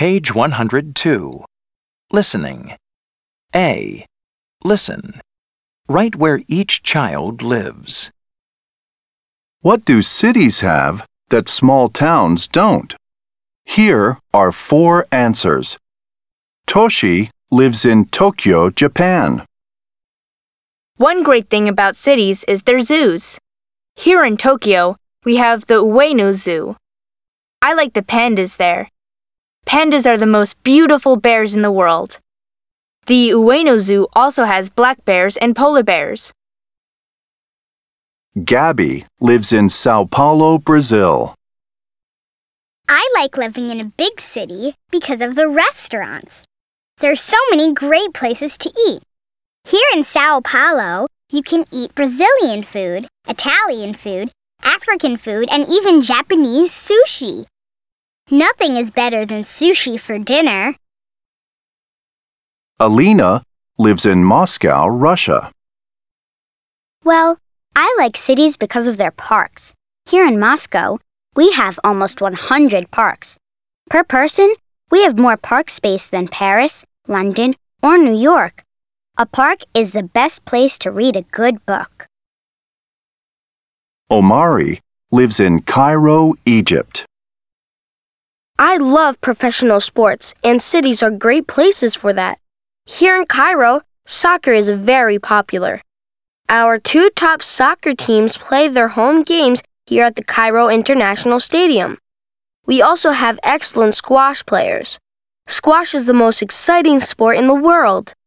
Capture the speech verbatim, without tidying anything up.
Page one hundred two. Listening. A. Listen. Write where each child lives. What do cities have that small towns don't? Here are four answers. Toshi lives in Tokyo, Japan. One great thing about cities is their zoos. Here in Tokyo, we have the Ueno Zoo. I like the pandas there. Pandas are the most beautiful bears in the world. The Ueno Zoo also has black bears and polar bears. Gabby lives in Sao Paulo, Brazil. I like living in a big city because of the restaurants. There are so many great places to eat. Here in Sao Paulo, you can eat Brazilian food, Italian food, African food, and even Japanese sushi. Nothing is better than sushi for dinner. Alina lives in Moscow, Russia. Well, I like cities because of their parks. Here in Moscow, we have almost one hundred parks. Per person, we have more park space than Paris, London, or New York. A park is the best place to read a good book. Omari lives in Cairo, Egypt. I love professional sports, and cities are great places for that. Here in Cairo, soccer is very popular. Our two top soccer teams play their home games here at the Cairo International Stadium. We also have excellent squash players. Squash is the most exciting sport in the world.